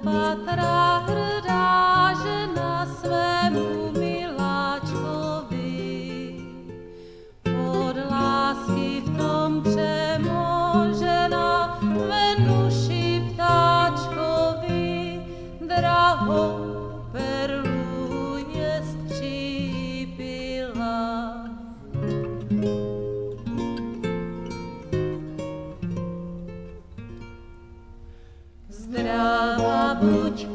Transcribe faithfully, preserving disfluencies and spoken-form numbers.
patra hrdá žena svému miláčkovi. Od lásky v tom přemožena Venuši ptáčkovi drahou perlu jest připila. Zdráva buď